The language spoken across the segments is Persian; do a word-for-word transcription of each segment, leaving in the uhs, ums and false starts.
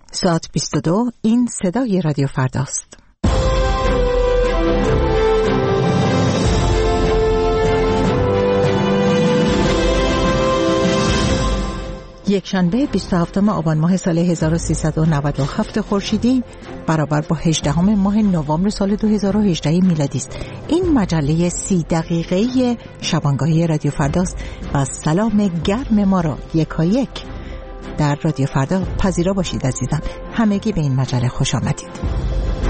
ساعت بیست و دو. این صدای رادیو فرداست. یک شنبه بیست و هفتم آبان ماه سال هزار و سیصد و نود و هفت خورشیدی برابر با هجدهم ماه نوامبر سال دو هزار و هجده میلادی است. این مجله سی دقیقه‌ای شبانگاهی رادیو فرداست و سلام گرم ما را یکا یک در رادیو فردا پذیرا باشید عزیزان. همگی به این مجله خوش آمدید.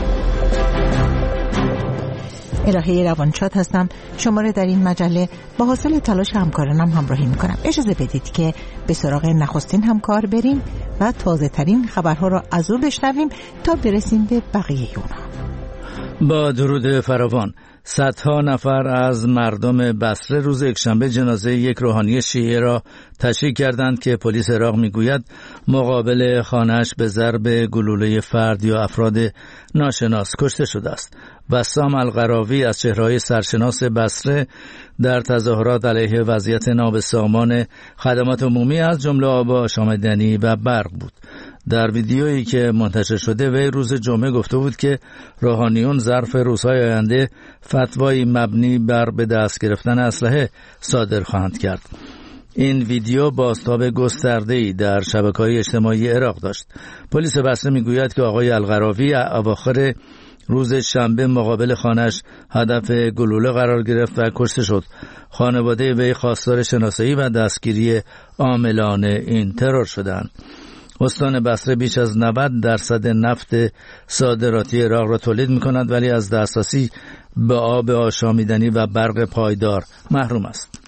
الهه روانشاد هستم. شما را در این مجله با حاصل تلاش همکارانم همراهی میکنم. اجازه بدید که به سراغ نخستین همکار بریم و تازه ترین خبرها را از او بشنویم تا برسیم به بقیه اونا. با درود فراوان، صدها نفر از مردم بصره روز یکشنبه جنازه یک روحانی شیعه را تشییع کردند که پلیس عراق میگوید مقابل خانه‌اش به ضرب گلوله فرد یا افراد ناشناس کشته شده است. بسام القراوی از چهره‌های سرشناس بصره در تظاهرات علیه وضعیت نابسامان خدمات عمومی از جمله آب، آشامیدنی و برق بود. در ویدیویی که منتشر شده وی روز جمعه گفته بود که روحانیون ظرف روزهای آینده فتوایی مبنی بر به دست گرفتن اسلحه صادر خواهند کرد. این ویدیو بازتاب گسترده‌ای در شبکه‌های اجتماعی عراق داشت. پلیس بصره میگوید که آقای القراوی اواخر روز شنبه مقابل خانه‌اش هدف گلوله قرار گرفت و کشته شد. خانواده وی خواستار شناسایی و دستگیری عاملان این ترور شدند. استان بصره بیش از نود درصد نفت صادراتی عراق را تولید می‌کند ولی از دسترسی به آب آشامیدنی و برق پایدار محروم است.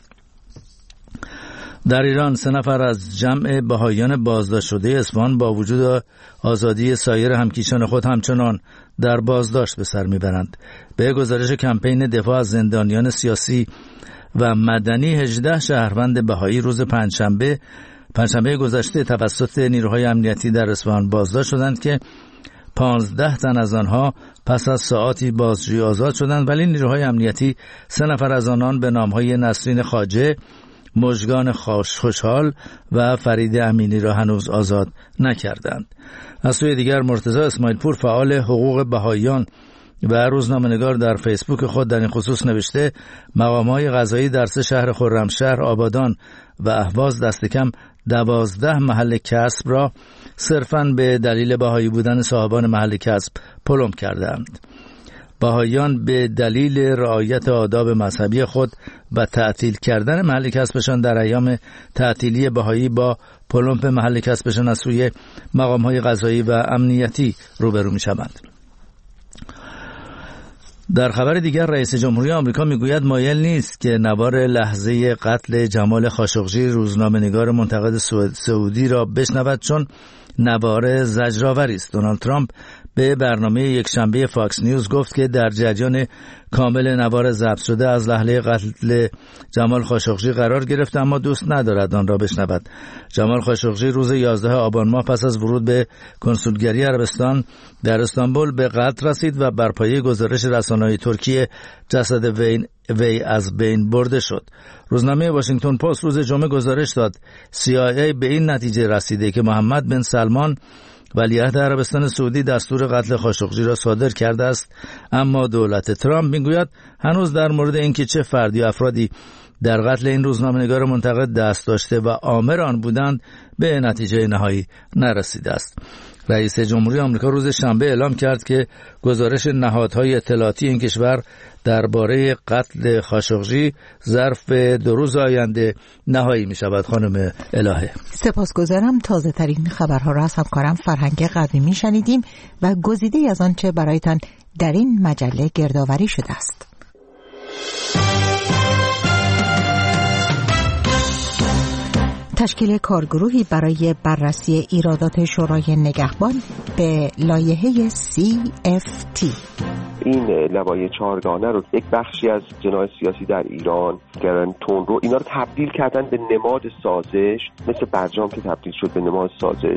در ایران سه نفر از جمع بهائیان بازداشت شده اصفهان با وجود آزادی سایر همکیشان خود همچنان در بازداشت به سر میبرند. به گزارش کمپین دفاع از زندانیان سیاسی و مدنی، هجده شهروند بهایی روز پنجشنبه پنجشنبه گذشته توسط نیروهای امنیتی در اصفهان بازداشت شدند که پانزده تن از آنها پس از ساعاتی بازجویی آزاد شدند، ولی نیروهای امنیتی سه نفر از آنان به نامهای نسرین خواجه، مژگان خوشحال و فرید امینی را هنوز آزاد نکردند. از سوی دیگر مرتضی اسماعیل پور، فعال حقوق بهائیان و روزنامه‌نگار، در فیسبوک خود در این خصوص نوشته مقام‌های قضایی در سه شهر خرمشهر، آبادان و اهواز دست کم دوازده محل کسب را صرفاً به دلیل بهایی بودن صاحبان محل کسب پلم کردند. بهائیان به دلیل رعایت آداب مذهبی خود و تعطیل کردن محل کسبشان در ایام تعطیلی بهایی با پلم محل کسبشان از سوی مقام‌های قضایی و امنیتی روبرو می‌شوند. در خبر دیگر، رئیس جمهوری آمریکا میگوید مایل نیست که نوار لحظه قتل جمال خاشقجی، روزنامه‌نگار منتقد سعودی، را بشنود چون نوار زجرآوری است. دونالد ترامپ به برنامه یکشنبه فاکس نیوز گفت که در جریان کامل نوار ضبط شده از لحظه قتل جمال خاشقجی قرار گرفت، اما دوست ندارد آن را بشنود. جمال خاشقجی روز یازده آبان ماه پس از ورود به کنسولگری عربستان در استانبول به قتل رسید و بر پایه گزارش رسانه‌های ترکیه جسد وی, وی از بین برده شد. روزنامه واشنگتن پست روز جمعه گزارش داد سی آی ای به این نتیجه رسیده که محمد بن سلمان ولیعهد عربستان سعودی دستور قتل خاشقجی را صادر کرده است، اما دولت ترامپ میگوید هنوز در مورد اینکه چه فردی و افرادی در قتل این روزنامه‌نگار منتقد دست داشته و عامل آن بودند به نتیجه نهایی نرسیده است. رئیس جمهوری آمریکا روز شنبه اعلام کرد که گزارش نهادهای اطلاعاتی این کشور درباره قتل خاشقجی ظرف دو روز آینده نهایی می شود. خانم الهه، سپاسگزارم. تازه ترین خبرها را از همکارم فرهنگ قویمی شنیدیم و گزیده‌ای از آنچه برایتان در این مجله گردآوری شده است. تشکیل کارگروهی برای بررسی ایرادات شورای نگهبان به لایحه سی اف تی. این لوایح چهارگانه رو یک بخشی از جناح سیاسی در ایران گران تون رو اینا رو تبدیل کردن به نماد سازش، مثل برجام که تبدیل شد به نماد سازش.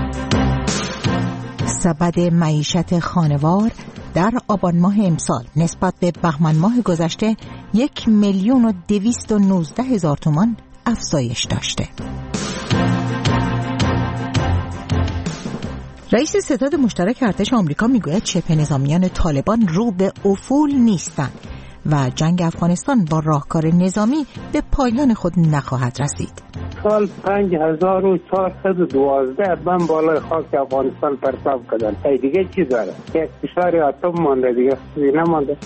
سبد معیشت خانوار در آبان ماه امسال نسبت به بهمن ماه گذشته یک میلیون و دویست و نوزده هزار تومان افزایش داشته. رئیس ستاد مشترک ارتش آمریکا میگوید چپ نظامیان طالبان رو به افول نیستند و جنگ افغانستان با راهکار نظامی به پایان خود نخواهد رسید. سال پنج هزار و چهارصد و دوازده بم بالای خاک افغانستان پرتاب کردن. ای دیگه چی داره؟ یک فشار اتم مانده، دیگه نمانده.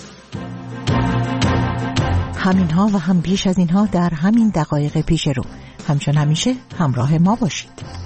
همینها و هم بیش از اینها در همین دقایق پیش رو. همچون همیشه همراه ما باشید.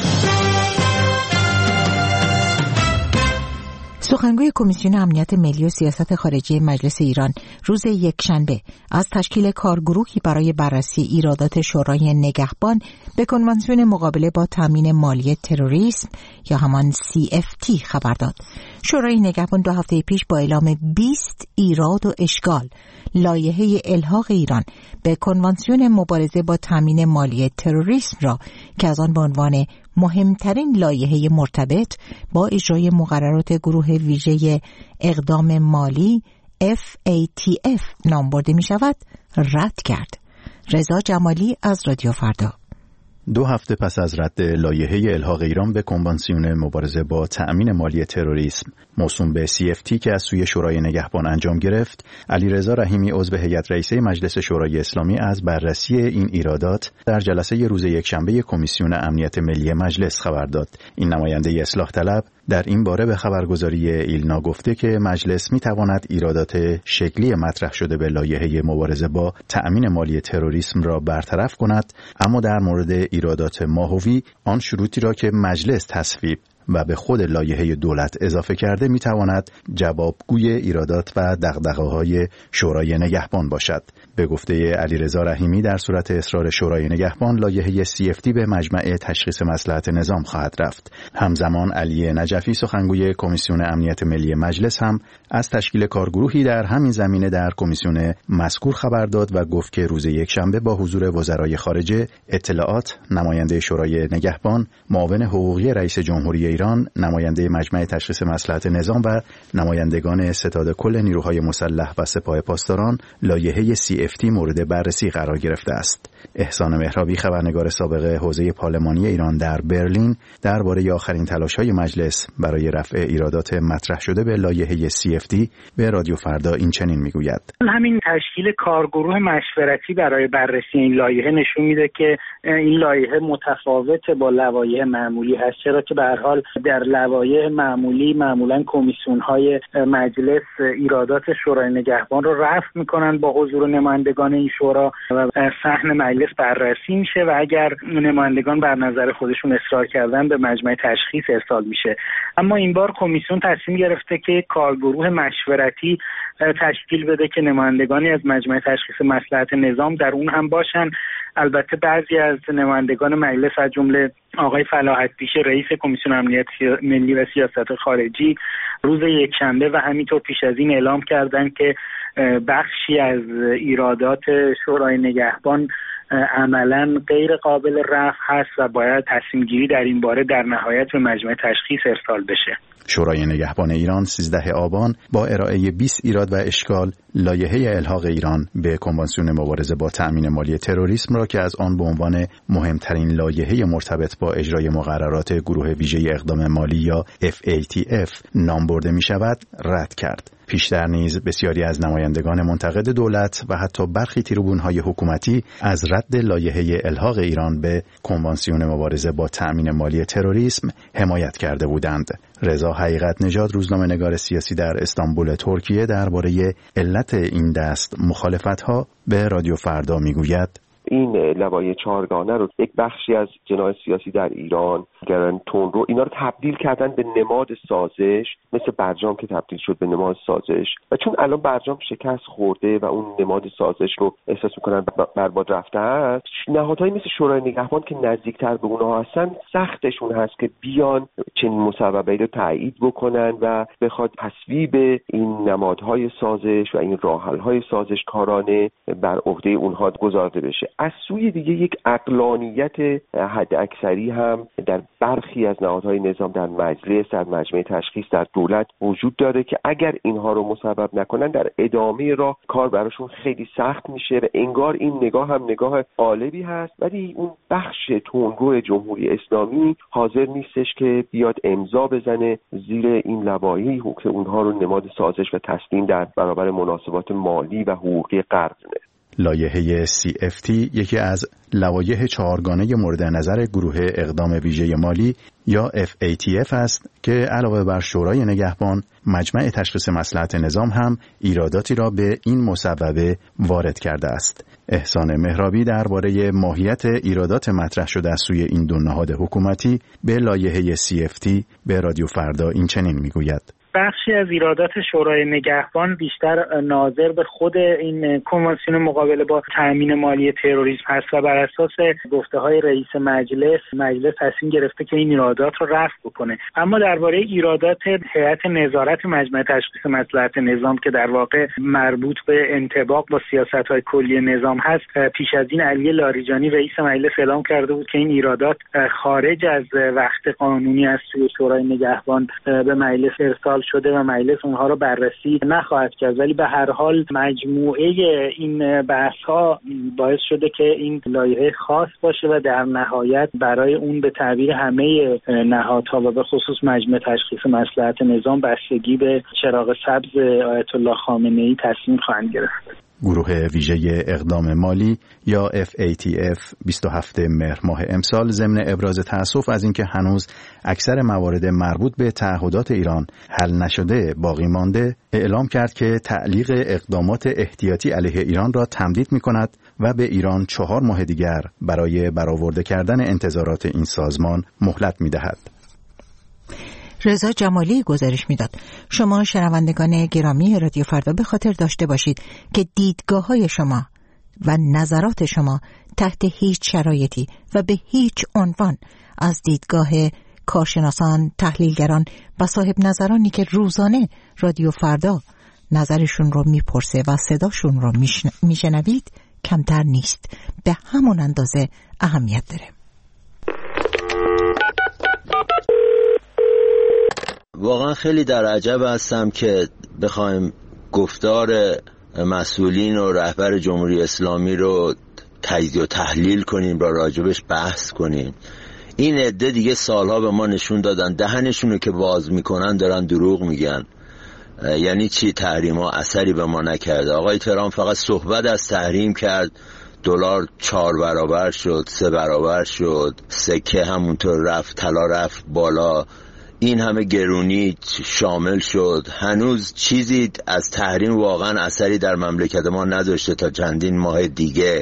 سخنگوی کمیسیون امنیت ملی و سیاست خارجی مجلس ایران روز یکشنبه از تشکیل کارگروهی برای بررسی ایرادات شورای نگهبان به کنوانسیون مقابله با تامین مالی تروریسم یا همان سی اف تی خبر داد. شورای نگهبان دو هفته پیش با اعلام بیست ایراد و اشکال لایحه الحاق ایران به کنوانسیون مبارزه با تامین مالی تروریسم را که از آن به عنوان مهمترین لایحه مرتبط با اجرای مقررات گروه ویژه اقدام مالی اف ای تی اف نام برده می شود رد کرد. رضا جمالی از رادیو فردا. دو هفته پس از رد لایحه الحاق ایران به کنوانسیون مبارزه با تأمین مالی تروریسم موسوم به سی اف تی که از سوی شورای نگهبان انجام گرفت، علیرضا رحیمی عضو هیئت رئیسه مجلس شورای اسلامی از بررسی این ایرادات در جلسه روز یکشنبه کمیسیون امنیت ملی مجلس خبر داد. این نماینده اصلاح طلب در این باره به خبرگزاری ایلنا گفته که مجلس می‌تواند ایرادات شکلی مطرح شده به لایحه مبارزه با تأمین مالی تروریسم را برطرف کند، اما در مورد ایرادات ماهوی آن شروطی را که مجلس تصویب و به خود لایحه دولت اضافه کرده میتواند جوابگوی ایرادات و دغدغه‌های شورای نگهبان باشد. به گفته علیرضا رحیمی در صورت اصرار شورای نگهبان لایحه سی اف تی به مجمع تشخیص مصلحت نظام خواهد رفت. همزمان علی نجفی سخنگوی کمیسیون امنیت ملی مجلس هم از تشکیل کارگروهی در همین زمینه در کمیسیون مذکور خبر داد و گفت که روز یکشنبه با حضور وزرای خارجه، اطلاعات، نماینده شورای نگهبان، معاون حقوقی رئیس جمهوری ایران، نماینده مجمع تشخیص مصلحت نظام و نمایندگان ستاد کل نیروهای مسلح و سپاه پاسداران لایحه سی اف تی مورد بررسی قرار گرفته است. احسان مهرابی خبرنگار سابق حوزه پارلمانی ایران در برلین درباره آخرین تلاش‌های مجلس برای رفع ایرادات مطرح شده به لایحه سی اف تی به رادیو فردا این چنین میگوید: همین تشکیل کارگروه مشورتی برای بررسی این لایحه نشون میده که این لایحه متفاوت با لوایح معمولی هست، چرا که به هر حال در لوایح معمولی معمولا کمیسیون‌های مجلس ایرادات شورای نگهبان رو رفع میکنن با حضور نمایندگان این شورا و صحن مجلس بررسی میشه و اگر نمایندگان بر نظر خودشون اصرار کردن به مجمع تشخیص ارسال میشه. اما این بار کمیسیون تصمیم گرفته که کارگروه مشورتی تشکیل بده که نمایندگانی از مجمع تشخیص مصلحت نظام در اون هم باشن. البته بعضی از نمایندگان مجلس از جمله آقای فلاحت پیش رئیس کمیسیون امنیت ملی و سیاست خارجی روز یکشنبه و همینطور پیش از این اعلام کردند که بخشی از ایرادات شورای نگهبان عملاً غیر قابل رفع هست و باید تصمیم گیری در این باره در نهایت به مجمع تشخیص ارسال بشه. شورای نگهبان ایران سیزده آبان با ارائه بیست ایراد و اشکال لایحه الحاق ایران به کنوانسیون مبارزه با تأمین مالی تروریسم را که از آن به عنوان مهمترین لایحه مرتبط با اجرای مقررات گروه ویژه اقدام مالی یا اف ای تی اف نام برده می شود رد کرد. پیشتر نیز بسیاری از نمایندگان منتقد دولت و حتی برخی تریبون‌های حکومتی از رد لایحه الحاق ایران به کنوانسیون مبارزه با تأمین مالی تروریسم حمایت کرده بودند. رضا حقیقت نژاد روزنامه‌نگار سیاسی در استانبول ترکیه درباره علت این دست مخالفت‌ها به رادیو فردا میگوید: این لوایح چهارگانه رو یک بخشی از جناح سیاسی در ایران گرن تون رو اینا رو تبدیل کردن به نماد سازش، مثل برجام که تبدیل شد به نماد سازش و چون الان برجام شکست خورده و اون نماد سازش رو احساس میکنن برباد رفته است، نهادهایی مثل شورای نگهبان که نزدیکتر به اونها هستن سختشون هست که بیان چنین مصوبه‌ای رو تایید بکنن و بخواد تصویب این نمادهای سازش و این راه‌حل‌های سازش کارانه بر عهده اونها گذارده بشه. از سوی دیگه یک عقلانیت حد اکثری هم در برخی از نهادهای نظام، در مجلس، در مجمع تشخیص، در دولت وجود داره که اگر اینها رو مسبب نکنن در ادامه راه کار براشون خیلی سخت میشه و انگار این نگاه هم نگاه غالبی هست، ولی اون بخش تندرو جمهوری اسلامی حاضر نیستش که بیاد امضا بزنه زیر این لوایحی که اونها رو نماد سازش و تسلیم در برابر مناسبات مالی و حقوقی غرب دونه. لایحه سی اف تی یکی از لوایح چهارگانه مورد نظر گروه اقدام ویژه مالی یا اف ای تی اف است که علاوه بر شورای نگهبان، مجمع تشخیص مصلحت نظام هم ایراداتی را به این مصوبه وارد کرده است. احسان مهرابی درباره ماهیت ایرادات مطرح شده از سوی این دو نهاد حکومتی به لایحه سی اف تی به رادیو فردا این چنین میگوید: بخشی از ایرادات شورای نگهبان بیشتر ناظر به خود این کنوانسیون مقابله با تأمین مالی تروریسم هست و بر اساس گفته‌های رئیس مجلس مجلس تصمیم گرفته که این ایرادات رو رفع بکنه. اما درباره ایرادات هیئت نظارت مجمع تشخیص مصلحت نظام که در واقع مربوط به انطباق با سیاست‌های کلی نظام هست، پیش از این علی لاریجانی رئیس مجلس اعلام کرده بود که این ایرادات خارج از وقت قانونی از سوی شورای نگهبان به مجلس ارسال شده و مجلس اونها رو بررسی نخواهد کرد، ولی به هر حال مجموعه این بحث ها باعث شده که این لایحه خاص باشه و در نهایت برای اون به تعبیر همه نهادها و به خصوص مجمع تشخیص مصلحت نظام بستگی به چراغ سبز آیت الله خامنه‌ای تصمیم خواهند گرفت. گروه ویژه اقدام مالی یا اف ای تی اف بیست و هفتم مهر ماه امسال ضمن ابراز تأسف از اینکه هنوز اکثر موارد مربوط به تعهدات ایران حل نشده باقی مانده، اعلام کرد که تعلیق اقدامات احتیاطی علیه ایران را تمدید می‌کند و به ایران چهار ماه دیگر برای برآورده کردن انتظارات این سازمان مهلت می‌دهد. رضا جمالی گزارش میداد. شما شنوندگان گرامی رادیو فردا به خاطر داشته باشید که دیدگاه‌های شما و نظرات شما تحت هیچ شرایطی و به هیچ عنوان از دیدگاه کارشناسان، تحلیلگران و صاحب نظرانی که روزانه رادیو فردا نظرشون رو میپرسه و صداشون رو میشنوید کمتر نیست، به همون اندازه اهمیت داره. واقعا خیلی در عجب هستم که بخوایم گفتار مسئولین و رهبر جمهوری اسلامی رو تجزیه و تحلیل کنیم، را راجبش بحث کنیم. این عده دیگه سالها به ما نشون دادن دهنشونو که باز میکنن دارن دروغ میگن. یعنی چی تحریم ها اثری به ما نکرده؟ آقای ترامپ فقط صحبت از تحریم کرد، دلار چهار برابر شد، سه برابر شد، سکه همونطور رفت، طلا رفت بالا، این همه گرونی شامل شد. هنوز چیزی از تحریم واقعا اثری در مملکت ما نداشته تا چندین ماه دیگه.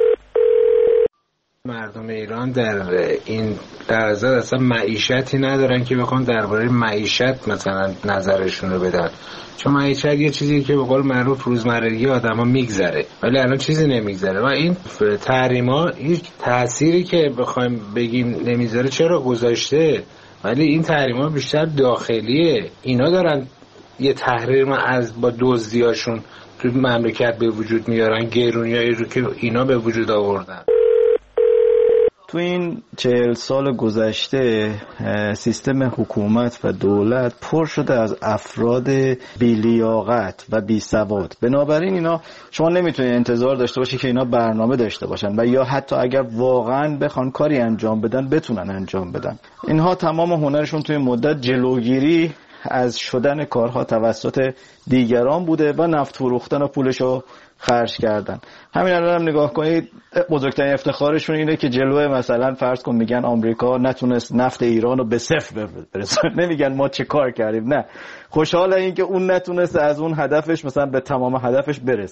مردم ایران در این لحظه اصلا معیشتی ندارن که بخوان درباره معیشت مثلا نظرشون رو بدن، چون معیشت یه چیزی که به قول معروف روزمرگی آدما میگذره، ولی الان چیزی نمیگذره و این تحریما هیچ تأثیری که بخوایم بگیم نمیذاره چرا گذاشته، ولی این تحریما بیشتر داخلیه. اینا دارن یه تحریم از با دزدیاشون تو مملکت به وجود میارن، گرونیایی رو که اینا به وجود آوردن. تو این چهل سال گذشته سیستم حکومت و دولت پر شده از افراد بی‌لیاقت و بی‌سواد. بنابراین اینا شما نمیتونید انتظار داشته باشی که اینا برنامه داشته باشن و یا حتی اگر واقعا بخوان کاری انجام بدن بتونن انجام بدن. اینها تمام هنرشون توی مدت جلوگیری از شدن کارها توسط دیگران بوده و نفت فروختن و پولشو خرج کردن. همین الان هم نگاه کنید، بزرگترین افتخارشون اینه که جلوه مثلا فرض کن میگن آمریکا نتونست نفت ایران رو به صفر برسونه، نمیگن ما چه کار کردیم، نه، خوشحال این که اون نتونست از اون هدفش مثلا به تمام هدفش برسه.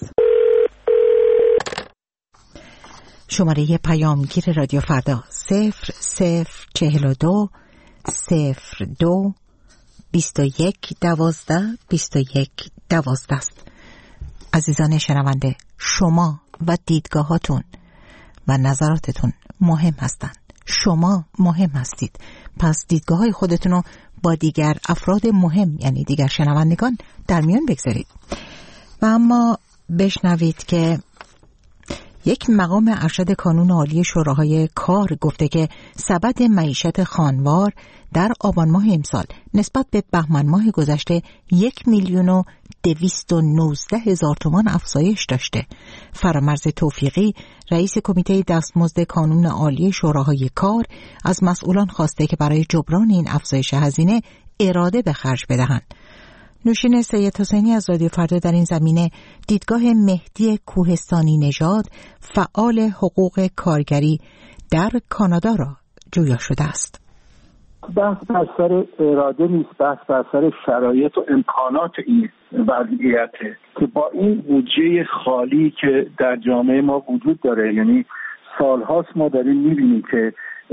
شماره پیامگیر رادیو فردا صفر صفر چهل و دو صفر دو بیست و یک دوازده بیست و یک دوازده است. عزیزان شنونده، شما و دیدگاهاتون و نظراتتون مهم هستند. شما مهم هستید، پس دیدگاه‌های خودتون رو با دیگر افراد مهم یعنی دیگر شنوندگان در میان بگذارید. و اما بشنوید که یک مقام ارشد کانون عالی شوراهای کار گفته که سبد معیشت خانوار در آبان ماه امسال نسبت به بهمن ماه گذشته یک میلیون و دویست و نوزده هزار تومان افزایش داشته. فرامرز توفیقی رئیس کمیته دستمزد کانون عالی شوراهای کار از مسئولان خواسته که برای جبران این افزایش هزینه اراده به خرج بدهند. نوشین سید حسینی از رادیو فردا در این زمینه دیدگاه مهدی کوهستانی نژاد فعال حقوق کارگری در کانادا را جویا شده است. بحث بر سر اراده نیست، بحث بر سر شرایط و امکانات این وضعیته که با این بودجه خالی که در جامعه ما وجود داره، یعنی سالهاست ما داریم میبینیم که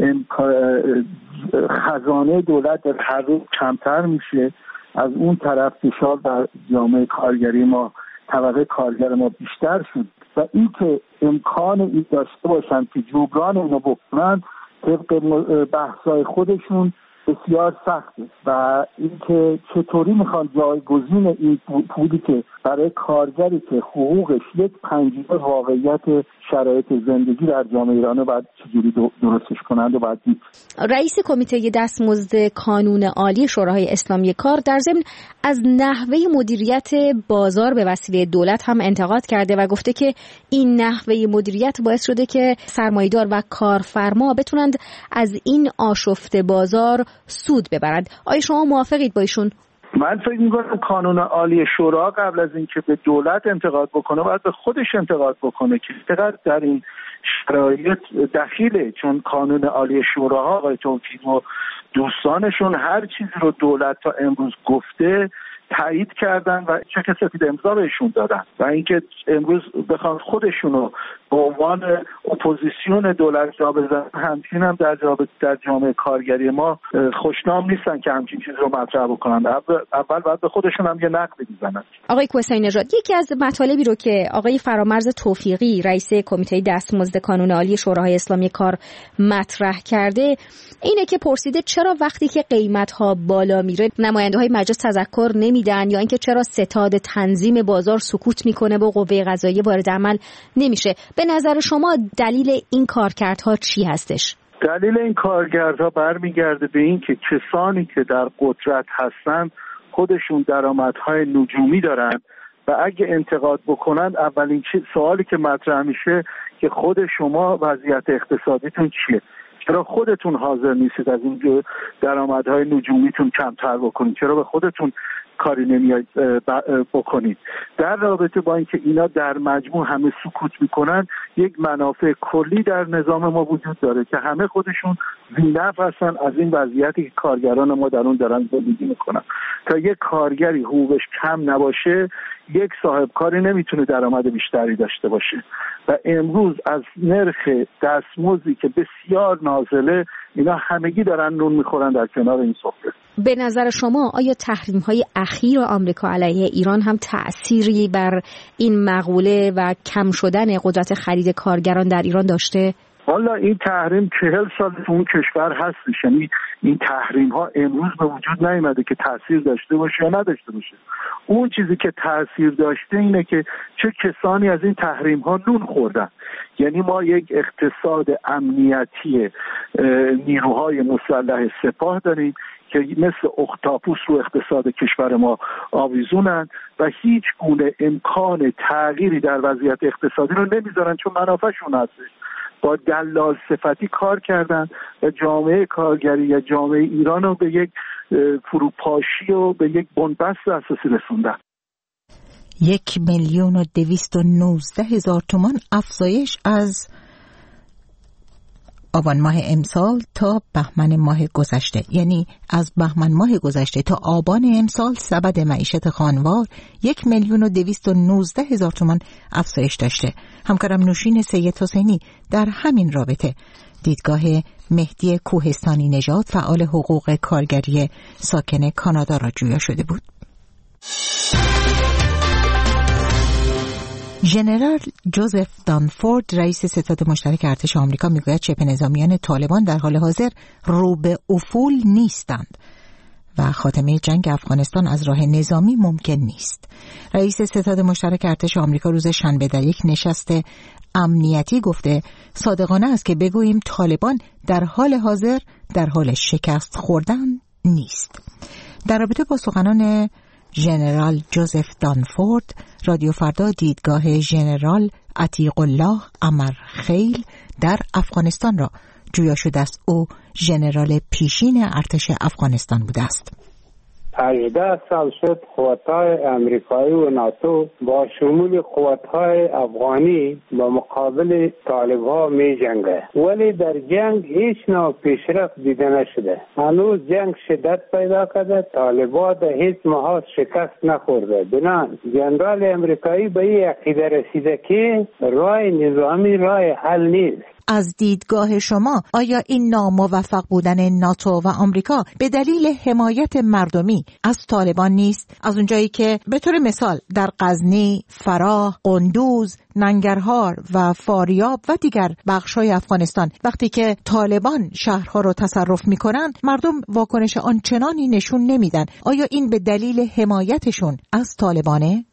خزانه دولت در هر روز کمتر میشه، از اون طرف فشار بر جامعه کارگری ما، طبقه کارگر ما بیشتر شد و این که امکان این داشته باشن که جبران اینو بکنن طبق بحثای خودشون بسیار سخته و اینکه چطوری میخوان جایگزین این پولی که برای کارگری که حقوقش یک پنجم واقعیت شرایط زندگی در جامعه ایرانه باید چجوری درستش کنند و باید دید. رئیس کمیته دستمزد کانون عالی شوراهای اسلامی کار در ضمن از نحوه مدیریت بازار به وسیله دولت هم انتقاد کرده و گفته که این نحوه مدیریت باعث شده که سرمایه‌دار و کارفرما بتونند از این آشفته بازار سود ببرند. آیا شما موافقید با ایشون؟ من فکر می‌کنم کانون عالی شورا قبل از اینکه به دولت انتقاد بکنه باید به خودش انتقاد بکنه که چقدر در این شرایط دخیله، چون کانون عالی شوراها آقای توفیق و دوستانشون هر چیزی رو دولت تا امروز گفته تایید کردن و چک سفید امضا بهشون دادن و اینکه امروز بخوان خودشونو به عنوان اپوزیسیون دولت جا بزنن، همچنین هم در در جامعه کارگری ما خوشنام نیستن که همچین چیز رو مطرح بکنن. اول باید به خودشون هم یه نقدی بزنن. آقای کوهستانی نژاد، یکی از مطالبی رو که آقای فرامرز توفیقی رئیس کمیته دستمزد کانون عالی شوراهای اسلامی کار مطرح کرده اینه که پرسیده چرا وقتی که قیمت‌ها بالا میره نماینده‌های مجلس تذکر نمیدن یا اینکه چرا ستاد تنظیم بازار سکوت میکنه و قوه قضاییه وارد عمل نمیشه. به نظر شما دلیل این کارکردها چی هستش؟ دلیل این کارکردها برمیگرده به این که کسانی که در قدرت هستن خودشون درآمدهای نجومی دارن و اگه انتقاد بکنن اولین سوالی که مطرح میشه که خود شما وضعیت اقتصادیتون چیه؟ چرا خودتون حاضر نیستید از این درآمدهای نجومیتون کمتر بکنید؟ چرا به خودتون کاری نمیاد بکنید؟ در رابطه با اینکه اینا در مجموع همه سکوت میکنن، یک منافع کلی در نظام ما وجود داره که همه خودشون بی‌نفع هستن از این وضعیتی که کارگران ما در اون دارن زندگی میکنن. تا یک کارگری حقوقش کم نباشه، یک صاحب کاری نمیتونه درآمد بیشتری داشته باشه و امروز از نرخ دستمزدی که بسیار نازله، اینا همگی دارن نون میخورن در کنار این سفره. به نظر شما آیا تحریم‌های اخیر آمریکا علیه ایران هم تأثیری بر این مقوله و کم شدن قدرت خرید کارگران در ایران داشته؟ والا این تحریم چهل سال تو اون کشور هستش، یعنی این تحریم ها امروز به وجود نیامده که تاثیر داشته باشه یا نداشته باشه. اون چیزی که تاثیر داشته اینه که چه کسانی از این تحریم ها نون خوردن. یعنی ما یک اقتصاد امنیتی نیروهای مسلح سپاه داریم که مثل اختاپوس رو اقتصاد کشور ما آویزونن و هیچ گونه امکان تغییری در وضعیت اقتصادی رو نمیذارن چون منافعشون هستش. با دلال صفتی کار کردن و جامعه کارگری یا جامعه ایران رو به یک فروپاشی و به یک بنبست اساسی رسوندن. یک میلیون و دویست و نوزده هزار تومان افزایش از آبان ماه امسال تا بهمن ماه گذشته، یعنی از بهمن ماه گذشته تا آبان امسال سبد معیشت خانوار یک میلیون و دویست و نوزده هزار تومان افزایش داشته. همکارم نوشین سید حسینی در همین رابطه دیدگاه مهدی کوهستانی نژاد فعال حقوق کارگری ساکن کانادا را جویا شده بود. ژنرال جوزف دانفورد رئیس ستاد مشترک ارتش آمریکا میگوید شبه نظامیان طالبان در حال حاضر رو به افول نیستند و خاتمه جنگ افغانستان از راه نظامی ممکن نیست. رئیس ستاد مشترک ارتش آمریکا روز شنبه در یک نشست امنیتی گفته صادقانه است که بگوییم طالبان در حال حاضر در حال شکست خوردن نیست. در رابطه با سخنان ژنرال جوزف دانفورد، رادیو فردا دیدگاه ژنرال عتیق الله امرخیل در افغانستان را جویا شده است. او ژنرال پیشین ارتش افغانستان بوده است. هجده سال شد قوت‌های امریکایی و ناتو با شمول قوت‌های افغانی با مقابل طالب‌ها می جنگه، ولی در جنگ هیچ نوع پیشرفت دیده نشده. هنوز جنگ شدت پیدا کرده، طالب‌ها در هیچ محاذ شکست نخورده. بنان جنرال امریکایی به این عقیده رسیده که راه نظامی راه حل نیست. از دیدگاه شما آیا این ناموفق بودن ناتو و آمریکا به دلیل حمایت مردمی از طالبان نیست؟ از اونجایی که به طور مثال در غزنی، فراه، قندوز، ننگرهار و فاریاب و دیگر بخش‌های افغانستان وقتی که طالبان شهرها رو تصرف می‌کنن مردم واکنش آنچنانی نشون نمیدن. آیا این به دلیل حمایتشون از طالبانه؟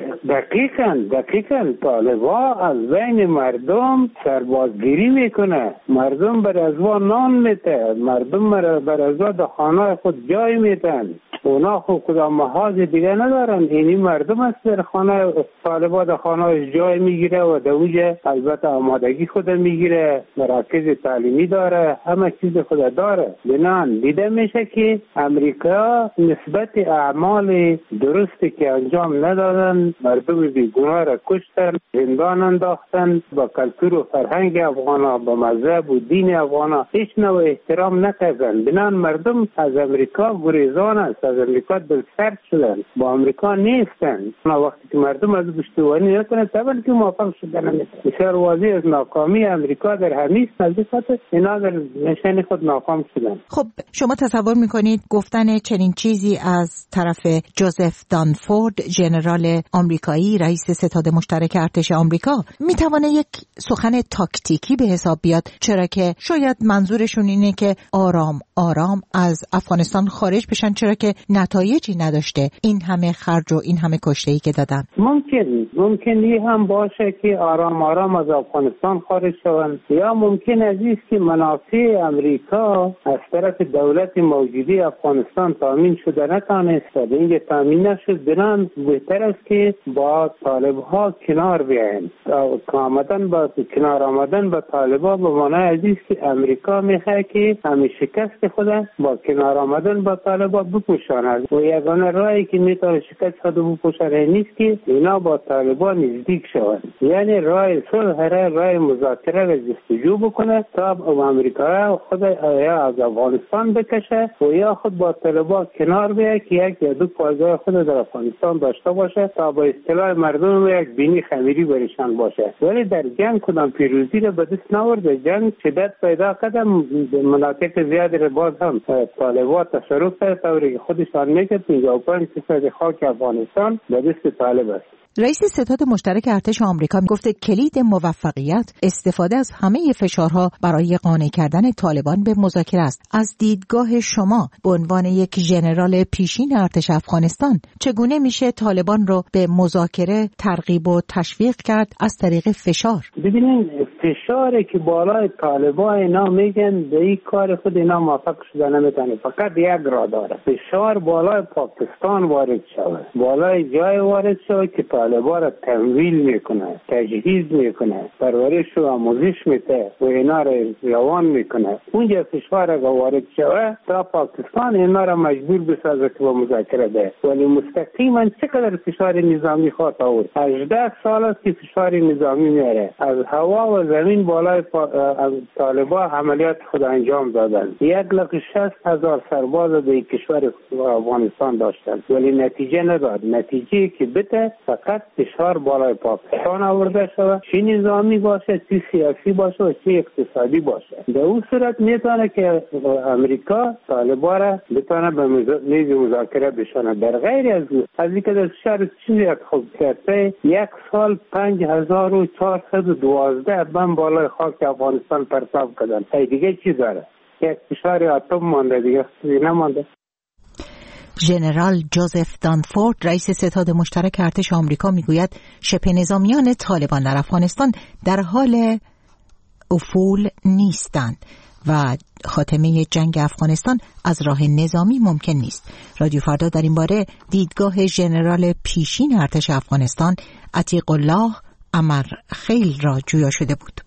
دقیقاً دقیقاً طالبا از بین مردم سربازگیری میکنه، مردم بر از وا نان میته، مردم بر از وا در خانه خود جای میتن. اونا خود کدام محاذ دیگه ندارن، اینی مردم است در خانه طالبا در خانه جای میگیره و در اونجا البته آمادگی خود میگیره، مراکز تعلیمی داره، همه چیز خود داره. بنان دیده میشه که امریکا نسبت اعمال درستی که انجام ندادن، مردم بیگناه را کشتن، زندان انداختن، با کلتور و فرهنگ افغانا، با مذهب و دین افغانا هیچ نوع احترام نکردن. بنان مردم از امریکا گریزان است، از امریکا دلسرد شدن، با امریکا نیستن. وقتی که مردم از پشتیبانی نکنه طبعا که موفق شدن. بسیار واضح از ناکامی امریکا در همین نزدیکات اینا در نشان خود ناکام شدن. خب شما تصور میکنید گفتن چنین چیزی از طرف جوزف دانفورد، ژنرال آمریکایی رئیس ستاد مشترک ارتش آمریکا، میتونه یک سخن تاکتیکی به حساب بیاد؟ چرا که شاید منظورشون اینه که آرام آرام از افغانستان خارج بشن، چرا که نتایجی نداشته این همه خرج و این همه کشته‌ای که دادن. ممکن ممکنی هم باشه که آرام آرام از افغانستان خارج شوند، یا ممکن است که منافع امریکا از طرف دولت موجودی افغانستان تامین شده نتانست، اینکه تامین نشد. بنان بهتر است که با طالب‌ها کنار بیاین. آمدن با کنار آمدن با طالب‌ها به معنای عزیز که امریکا میخواد که همه شکست خود با کنار آمدن با طالب‌ها بپوشاند و یگانه راهی که میتونه شکست خود بپوشانه نیست که اینا با طالب‌ها نزدیک شوند، یعنی راه صلح، راه مذاکره و جستجو بکنه تا امریکا خود یا از افغانستان بکشه و یا خود با طالب‌ها کنار بیاید که یک یا دو پایگاه خود در افغانستان داشته باشه تا با اصطلاح مردم یک بینی خمیری برشان باشه. ولی در جنگ کدام پیروزی را به دست نورده، جنگ شدت پیدا کرده، مناطق زیادی را باز هم طالبان تصرف کرده، طوری که خودشان میگه پنجاه و پنج درصد خاک افغانستان به دست طالب است. رئیس ستاد مشترک ارتش آمریکا گفته کلید موفقیت استفاده از همه فشارها برای قانع کردن طالبان به مذاکره است. از دیدگاه شما به عنوان یک ژنرال پیشین ارتش افغانستان چگونه میشه طالبان رو به مذاکره ترغیب و تشویق کرد از طریق فشار؟ ببینید فشاری که بالای طالبان اینا میگن به این کار خود اینا موفق شده نمیتونه، فقط یک راه داره، فشار بالای پاکستان وارد شود، بالای جای وارد شود که طالبان را تمویل میکنه، تجهیز میکنه، پرورش و آموزش میده و اینا را روان میکنه. اونجا فشار اگه وارد شود تا پاکستان اینا را مجبور بسازه که با مذاکره ده. ولی مستقیما چقدر فشار نظامی خواهد آورد؟ هجده سال است که فشار نظامی میاره از هوا و زمین بالای طالبان عملیات خود انجام دادن. یک لک شصت هزار سرباز در کشور افغانستان داشتن ولی نتیجه نداد. نتیجه که بده فقط فشار بالای پاکستان آورده شود، چه نظامی باشه، چه سیاسی باشه و چه اقتصادی باشه. در اون صورت میتونه که امریکا طالبان را بتونه به میز مذاکره بشونه. در غیر از از اینکه در فشار چیزی خوب کرده، یک سال پنج هزار و چهارصد و دوازده بم بالای خاک افغانستان پرتاب کردن. ای دیگه چی داره؟ یک فشار اتم مانده، دیگه چیزی نمانده. ژنرال جوزف دانفورد رئیس ستاد مشترک ارتش آمریکا میگوید شبه نظامیان طالبان در افغانستان در حال افول نیستند و خاتمه جنگ افغانستان از راه نظامی ممکن نیست. رادیو فردا در این باره دیدگاه ژنرال پیشین ارتش افغانستان عتیق الله امرخیل را جویا شده بود.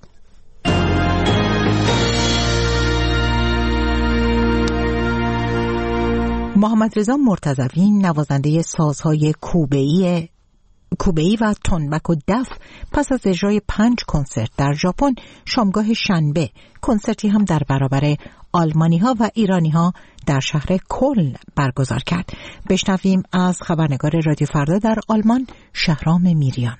محمد رضا مرتضوی نوازنده سازهای کوبه‌ای کوبه‌ای و تنبک و دف پس از اجرای پنج کنسرت در ژاپن شامگاه شنبه کنسرتی هم در برابر آلمانی‌ها و ایرانی‌ها در شهر کلن برگزار کرد. بشنویم از خبرنگار رادیو فردا در آلمان شهرام میریان.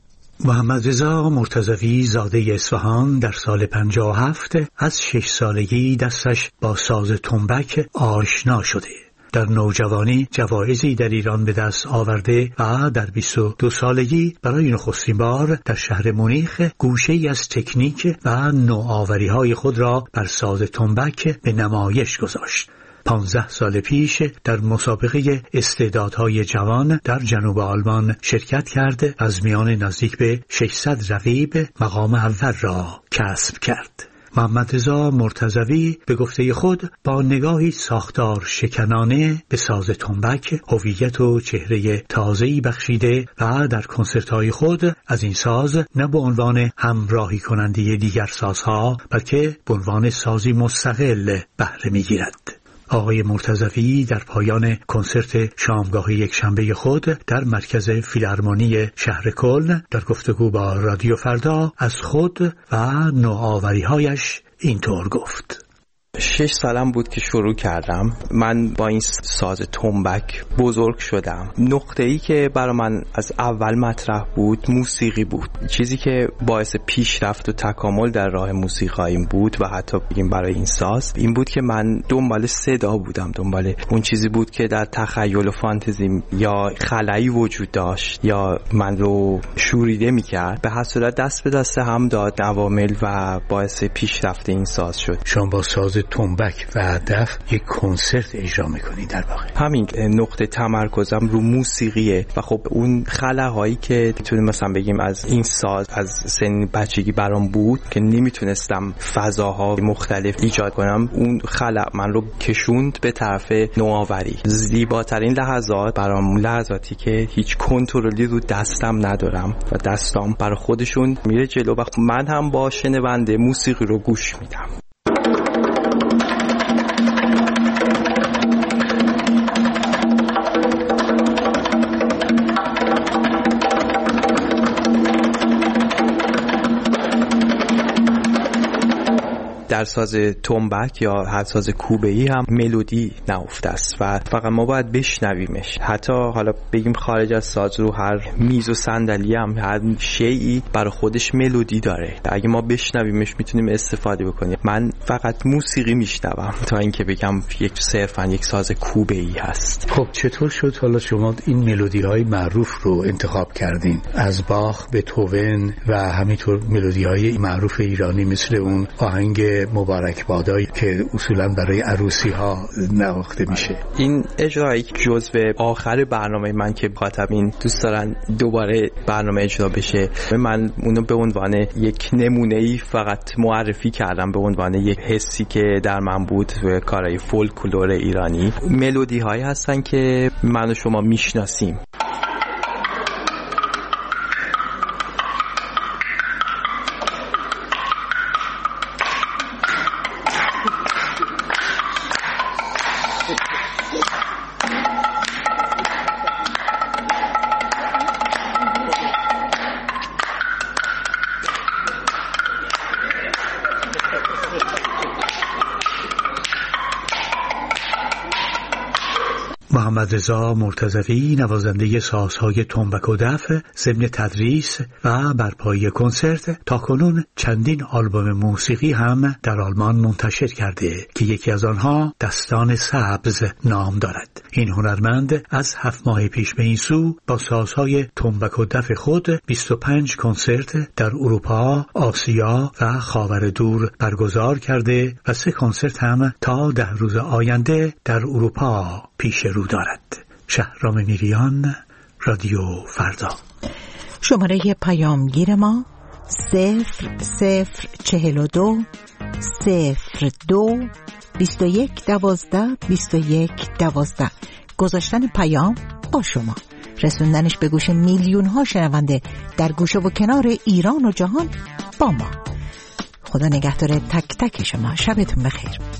محمد رضا مرتضوی زاده اصفهان در سال پنجاه و هفت از شش سالگی دستش با ساز تنبک آشنا شده. در نوجوانی جوایزی در ایران به دست آورده و در بیست و دو سالگی برای نخستین بار در شهر مونیخ گوشه‌ای از تکنیک و نوآوری‌های خود را بر ساز تنبک به نمایش گذاشت. پانزده سال پیش در مسابقه استعدادهای جوان در جنوب آلمان شرکت کرده از میان نزدیک به ششصد رقیب مقام اول را کسب کرد. محمد رضا مرتضوی به گفته خود با نگاهی ساختار شکنانه به ساز تنبک هویت و چهره تازه‌ای بخشیده و در کنسرت‌های خود از این ساز نه به عنوان همراهی کننده دیگر سازها بلکه به عنوان سازی مستقل بهره می‌گیرد. آقای مرتضوی در پایان کنسرت شامگاه یک شنبه خود در مرکز فیلارمونی شهر کلن در گفتگو با رادیو فردا از خود و نوآوری‌هایش اینطور گفت: شش سالم بود که شروع کردم. من با این ساز تنبک بزرگ شدم. نقطه‌ای که برای من از اول مطرح بود موسیقی بود. چیزی که باعث پیشرفت و تکامل در راه موسیقاییم بود و حتی بگیم برای این ساز این بود که من دنبال صدا بودم، دنبال اون چیزی بود که در تخیل و فانتزیم یا خلایی وجود داشت یا من رو شوریده می‌کرد. به هر صورت دست به دست هم داد عوامل و باعث پیشرفت این ساز شد. شما با ساز تنبک و دف یک کنسرت اجرا میکنی در واقع. همین نقطه تمرکزم رو موسیقیه و خب اون خلاهایی که میتونیم مثلا بگیم از این ساز از سن بچگی برام بود که نمیتونستم فضاها مختلف ایجاد کنم، اون خلا من رو کشوند به طرف نوآوری. زیباترین لحظات برام لحظاتی که هیچ کنترلی رو دستم ندارم و دستام برای خودشون میره جلو و من هم با شنونده موسیقی رو گوش میدم. در ساز تنبک یا هر ساز کوبه‌ای هم ملودی نهفته است و فقط ما باید بشنویمش. حتی حالا بگیم خارج از ساز رو هر میز و صندلی هم هر شیئی برای خودش ملودی داره. اگه ما بشنویمش میتونیم استفاده بکنیم. من فقط موسیقی میشنوم تا اینکه بگم یک صرفاً یک ساز کوبه‌ای هست. خب چطور شد حالا شما این ملودی‌های معروف رو انتخاب کردین؟ از باخ به توون و همینطور ملودی‌های معروف ایرانی مثل اون آهنگ مبارک بادایی که اصولا برای عروسی ها نواخته میشه. این اجرایی جزو آخر برنامه من که مخاطبین دوست دارن دوباره برنامه اجرا بشه، من اونو به عنوان یک نمونه‌ای فقط معرفی کردم، به عنوان یک حسی که در من بود و کارهای فولکلور ایرانی. ملودی هایی هستن که من و شما میشناسیم. محمد رضا مرتضوی نوازنده سازهای تنبک و دف ضمن تدریس و برپایی کنسرت تاکنون چندین آلبوم موسیقی هم در آلمان منتشر کرده که یکی از آنها دستان سبز نام دارد. این هنرمند از هفت ماه پیش به این سو با سازهای تنبک و دف خود بیست و پنج کنسرت در اروپا، آسیا و خاور دور برگزار کرده و سه کنسرت هم تا ده روز آینده در اروپا پیش رو دارد. شهرام میریان، رادیو فردا. شماره پیامگیر ما صفر صفر چهل و دو صفر دو بیست و یک دوازده بیست و یک دوازده. گذاشتن پیام با شما، رسوندنش به گوش میلیون ها شنونده در گوشه و کنار ایران و جهان با ما. خدا نگهدار تک تک شما. شبتون بخیر.